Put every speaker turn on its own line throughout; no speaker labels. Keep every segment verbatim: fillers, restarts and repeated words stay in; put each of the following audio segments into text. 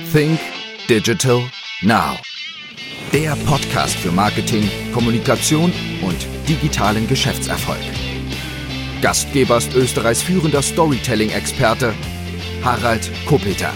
Think Digital Now. Der Podcast für Marketing, Kommunikation und digitalen Geschäftserfolg. Gastgeber ist Österreichs führender Storytelling-Experte Harald Kopeter.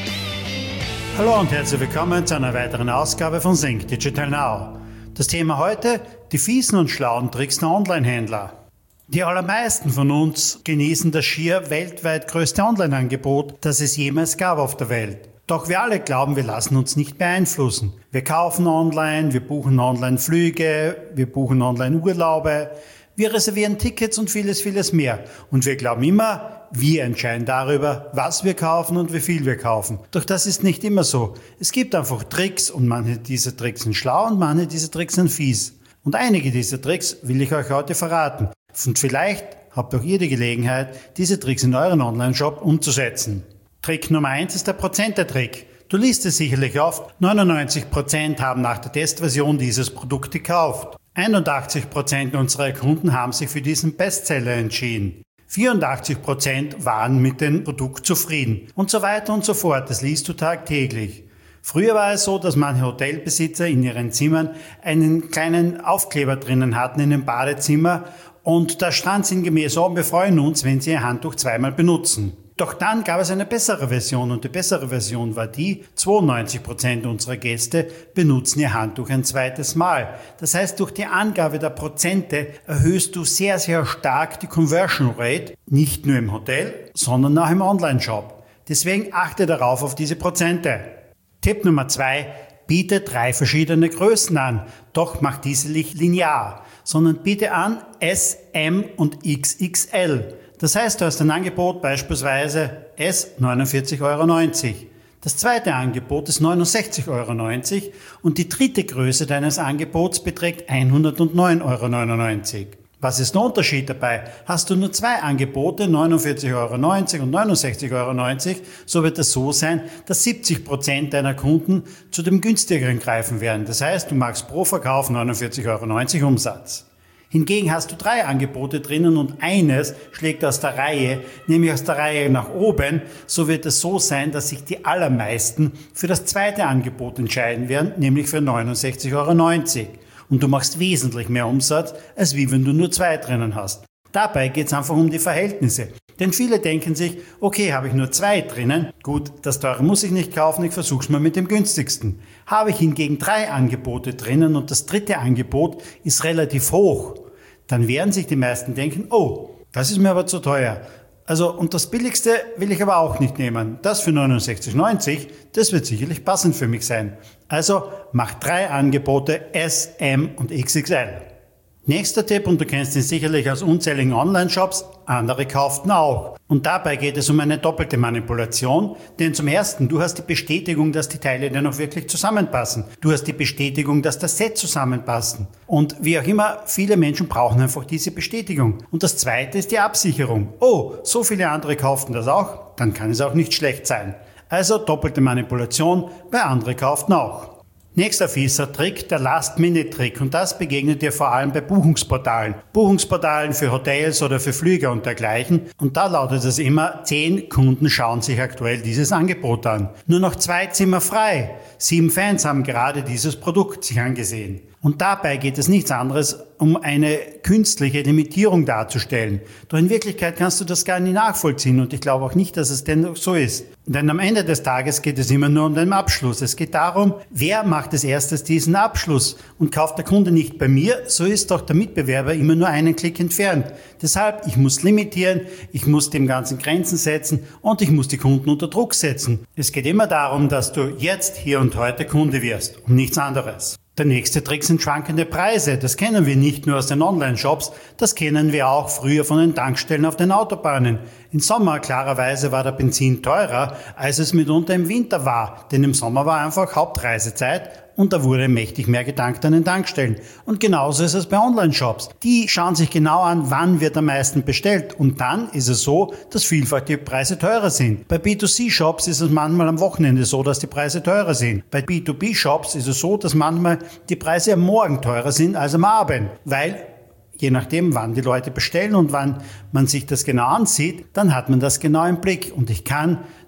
Hallo und herzlich willkommen zu einer weiteren Ausgabe von Think Digital Now. Das Thema heute: die fiesen und schlauen Tricks der Online-Händler. Die allermeisten von uns genießen das schier weltweit größte Online-Angebot, das es jemals gab auf der Welt. Doch wir alle glauben, wir lassen uns nicht beeinflussen. Wir kaufen online, wir buchen online Flüge, wir buchen online Urlaube, wir reservieren Tickets und vieles, vieles mehr. Und wir glauben immer, wir entscheiden darüber, was wir kaufen und wie viel wir kaufen. Doch das ist nicht immer so. Es gibt einfach Tricks und manche dieser Tricks sind schlau und manche dieser Tricks sind fies. Und einige dieser Tricks will ich euch heute verraten. Und vielleicht habt auch ihr die Gelegenheit, diese Tricks in euren Online-Shop umzusetzen. Trick Nummer eins ist der Prozente-Trick. Du liest es sicherlich oft, neunundneunzig Prozent haben nach der Testversion dieses Produkt gekauft. einundachtzig Prozent unserer Kunden haben sich für diesen Bestseller entschieden. vierundachtzig Prozent waren mit dem Produkt zufrieden. Und so weiter und so fort. Das liest du tagtäglich. Früher war es so, dass manche Hotelbesitzer in ihren Zimmern einen kleinen Aufkleber drinnen hatten in dem Badezimmer und da stand sinngemäß: oh, wir freuen uns, wenn Sie Ihr Handtuch zweimal benutzen. Doch dann gab es eine bessere Version und die bessere Version war die: zweiundneunzig Prozent unserer Gäste benutzen ihr Handtuch ein zweites Mal. Das heißt, durch die Angabe der Prozente erhöhst du sehr, sehr stark die Conversion Rate, nicht nur im Hotel, sondern auch im Online-Shop. Deswegen achte darauf auf diese Prozente. Tipp Nummer zwei: biete drei verschiedene Größen an, doch mach diese nicht linear, sondern biete an S, M und X X L. Das heißt, du hast ein Angebot beispielsweise S neunundvierzig Euro neunzig. Das zweite Angebot ist neunundsechzig Euro neunzig und die dritte Größe deines Angebots beträgt hundertneun Euro neunundneunzig. Was ist der Unterschied dabei? Hast du nur zwei Angebote, neunundvierzig Euro neunzig und neunundsechzig Euro neunzig, so wird es so sein, dass siebzig Prozent deiner Kunden zu dem günstigeren greifen werden. Das heißt, du machst pro Verkauf neunundvierzig Euro neunzig Umsatz. Hingegen hast du drei Angebote drinnen und eines schlägt aus der Reihe, nämlich aus der Reihe nach oben, so wird es so sein, dass sich die allermeisten für das zweite Angebot entscheiden werden, nämlich für neunundsechzig Euro neunzig. Und du machst wesentlich mehr Umsatz, als wie wenn du nur zwei drinnen hast. Dabei geht es einfach um die Verhältnisse. Denn viele denken sich: okay, habe ich nur zwei drinnen, gut, das teure muss ich nicht kaufen, ich versuch's mal mit dem günstigsten. Habe ich hingegen drei Angebote drinnen und das dritte Angebot ist relativ hoch, dann werden sich die meisten denken: oh, das ist mir aber zu teuer. Also, und das billigste will ich aber auch nicht nehmen. Das für neunundsechzig neunzig, das wird sicherlich passend für mich sein. Also, mach drei Angebote S, M und X X L. Nächster Tipp, und du kennst ihn sicherlich aus unzähligen Online-Shops: andere kauften auch. Und dabei geht es um eine doppelte Manipulation, denn zum ersten, du hast die Bestätigung, dass die Teile dir noch wirklich zusammenpassen. Du hast die Bestätigung, dass das Set zusammenpassen. Und wie auch immer, viele Menschen brauchen einfach diese Bestätigung. Und das zweite ist die Absicherung. Oh, so viele andere kauften das auch, dann kann es auch nicht schlecht sein. Also doppelte Manipulation, bei andere kauften auch. Nächster fieser Trick, der Last-Minute-Trick, und das begegnet dir vor allem bei Buchungsportalen. Buchungsportalen für Hotels oder für Flüge und dergleichen. Und da lautet es immer: zehn Kunden schauen sich aktuell dieses Angebot an. Nur noch zwei Zimmer frei. Sieben Fans haben gerade dieses Produkt sich angesehen. Und dabei geht es nichts anderes, um eine künstliche Limitierung darzustellen. Doch in Wirklichkeit kannst du das gar nicht nachvollziehen und ich glaube auch nicht, dass es denn so ist. Denn am Ende des Tages geht es immer nur um den Abschluss. Es geht darum, wer macht als erstes diesen Abschluss. Und kauft der Kunde nicht bei mir, so ist doch der Mitbewerber immer nur einen Klick entfernt. Deshalb, ich muss limitieren, ich muss dem Ganzen Grenzen setzen und ich muss die Kunden unter Druck setzen. Es geht immer darum, dass du jetzt, hier und heute Kunde wirst, um nichts anderes. Der nächste Trick sind schwankende Preise. Das kennen wir nicht nur aus den Online-Shops, das kennen wir auch früher von den Tankstellen auf den Autobahnen. Im Sommer klarerweise war der Benzin teurer, als es mitunter im Winter war, denn im Sommer war einfach Hauptreisezeit und da wurde mächtig mehr getankt an den Tankstellen. Und genauso ist es bei Online-Shops. Die schauen sich genau an, wann wird am meisten bestellt. Und dann ist es so, dass vielfach die Preise teurer sind. Bei B zwei C Shops ist es manchmal am Wochenende so, dass die Preise teurer sind. Bei B zwei B Shops ist es so, dass manchmal die Preise am Morgen teurer sind als am Abend. Weil je nachdem, wann die Leute bestellen und wann man sich das genau ansieht, dann hat man das genau im Blick. Und ich kann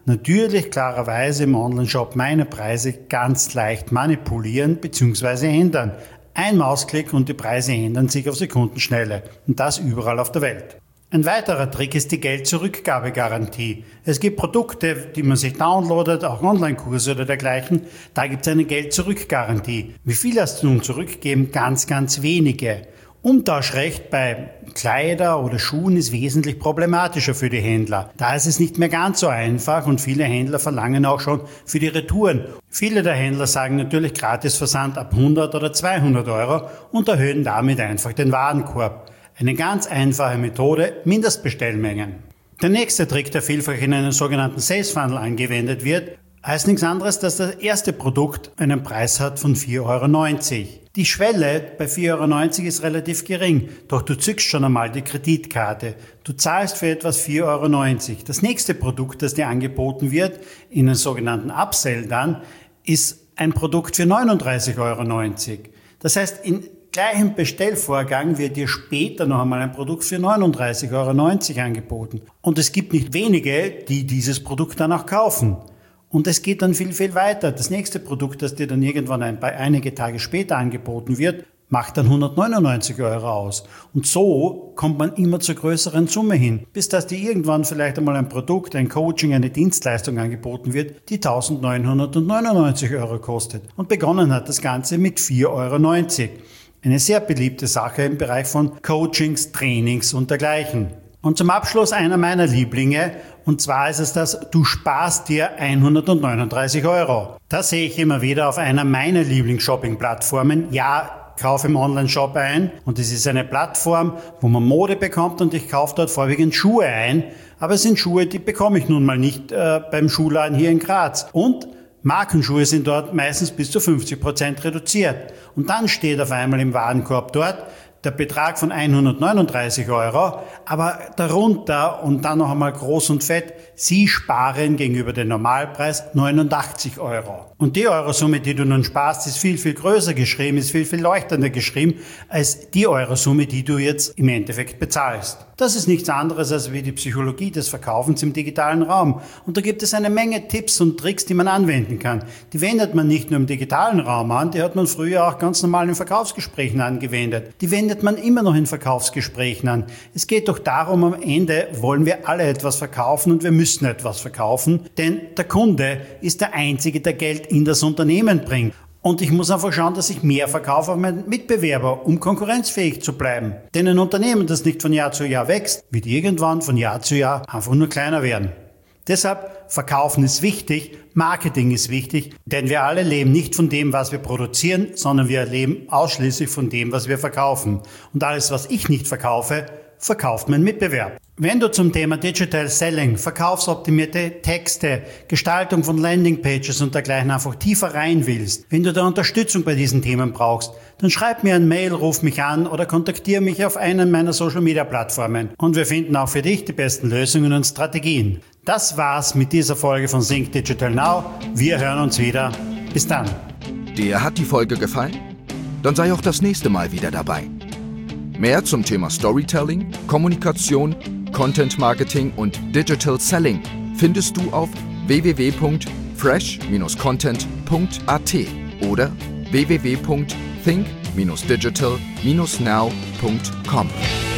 natürlich klarerweise im Onlineshop meine Preise ganz leicht manipulieren bzw. ändern. Ein Mausklick und die Preise ändern sich auf Sekundenschnelle und das überall auf der Welt. Ein weiterer Trick ist die Geld-Zurückgabe-Garantie. Es gibt Produkte, die man sich downloadet, auch Online-Kurse oder dergleichen. Da gibt es eine Geld-Zurück-Garantie. Wie viel hast du nun zurückgegeben? Ganz, ganz wenige. Umtauschrecht bei Kleider oder Schuhen ist wesentlich problematischer für die Händler. Da ist es nicht mehr ganz so einfach und viele Händler verlangen auch schon für die Retouren. Viele der Händler sagen natürlich Gratisversand ab hundert oder zweihundert Euro und erhöhen damit einfach den Warenkorb. Eine ganz einfache Methode, Mindestbestellmengen. Der nächste Trick, der vielfach in einem sogenannten Sales Funnel angewendet wird, heißt nichts anderes, dass das erste Produkt einen Preis hat von vier Euro neunzig. Die Schwelle bei vier Euro neunzig ist relativ gering, doch du zückst schon einmal die Kreditkarte. Du zahlst für etwas vier Euro neunzig. Das nächste Produkt, das dir angeboten wird, in einem sogenannten Upsell dann, ist ein Produkt für neununddreißig Euro neunzig. Das heißt, in gleichem Bestellvorgang wird dir später noch einmal ein Produkt für neununddreißig Euro neunzig angeboten. Und es gibt nicht wenige, die dieses Produkt dann auch kaufen. Und es geht dann viel, viel weiter. Das nächste Produkt, das dir dann irgendwann ein paar, einige Tage später angeboten wird, macht dann hundertneunundneunzig Euro aus. Und so kommt man immer zur größeren Summe hin, bis dass dir irgendwann vielleicht einmal ein Produkt, ein Coaching, eine Dienstleistung angeboten wird, die eintausendneunhundertneunundneunzig Euro kostet. Und begonnen hat das Ganze mit vier Euro neunzig. Eine sehr beliebte Sache im Bereich von Coachings, Trainings und dergleichen. Und zum Abschluss einer meiner Lieblinge, und zwar ist es das, du sparst dir hundertneununddreißig Euro. Das sehe ich immer wieder auf einer meiner Lieblings-Shopping-Plattformen. Ja, kauf im Online-Shop ein und es ist eine Plattform, wo man Mode bekommt und ich kaufe dort vorwiegend Schuhe ein. Aber es sind Schuhe, die bekomme ich nun mal nicht äh, beim Schuhladen hier in Graz. Und Markenschuhe sind dort meistens bis zu fünfzig Prozent reduziert. Und dann steht auf einmal im Warenkorb dort der Betrag von hundertneununddreißig Euro, aber darunter und dann noch einmal groß und fett, Sie sparen gegenüber dem Normalpreis neunundachtzig Euro. Und die Eurosumme, die du nun sparst, ist viel, viel größer geschrieben, ist viel, viel leuchtender geschrieben, als die Eurosumme, die du jetzt im Endeffekt bezahlst. Das ist nichts anderes als wie die Psychologie des Verkaufens im digitalen Raum. Und da gibt es eine Menge Tipps und Tricks, die man anwenden kann. Die wendet man nicht nur im digitalen Raum an, die hat man früher auch ganz normal in Verkaufsgesprächen angewendet. Die wendet man immer noch in Verkaufsgesprächen an. Es geht doch darum, am Ende wollen wir alle etwas verkaufen und wir müssen etwas verkaufen, denn der Kunde ist der Einzige, der Geld in das Unternehmen bringt. Und ich muss einfach schauen, dass ich mehr verkaufe auf meinen Mitbewerber, um konkurrenzfähig zu bleiben. Denn ein Unternehmen, das nicht von Jahr zu Jahr wächst, wird irgendwann von Jahr zu Jahr einfach nur kleiner werden. Deshalb, Verkaufen ist wichtig, Marketing ist wichtig, denn wir alle leben nicht von dem, was wir produzieren, sondern wir leben ausschließlich von dem, was wir verkaufen. Und alles, was ich nicht verkaufe, verkauft mein Mitbewerb. Wenn du zum Thema Digital Selling, verkaufsoptimierte Texte, Gestaltung von Landingpages und dergleichen einfach tiefer rein willst, wenn du da Unterstützung bei diesen Themen brauchst, dann schreib mir ein Mail, ruf mich an oder kontaktiere mich auf einen meiner Social Media Plattformen. Und wir finden auch für dich die besten Lösungen und Strategien. Das war's mit dieser Folge von Think Digital Now. Wir hören uns wieder. Bis dann.
Dir hat die Folge gefallen? Dann sei auch das nächste Mal wieder dabei. Mehr zum Thema Storytelling, Kommunikation, Content Marketing und Digital Selling findest du auf w w w punkt fresh dash content punkt a t oder w w w punkt think dash digital dash now punkt com.